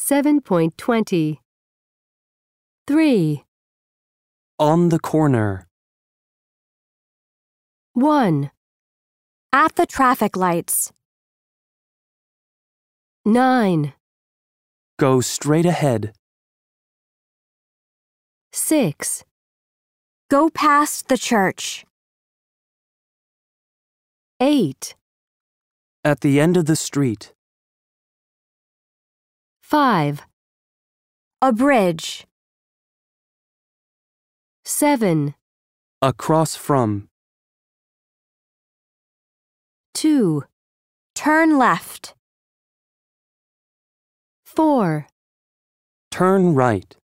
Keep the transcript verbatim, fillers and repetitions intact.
seven point twenty. three. On the corner. one. At the traffic lights. nine. Go straight ahead. six. Go past the church. eight. At the end of the street. five. A bridge. seven. Across from. two. Turn left. four. Turn right.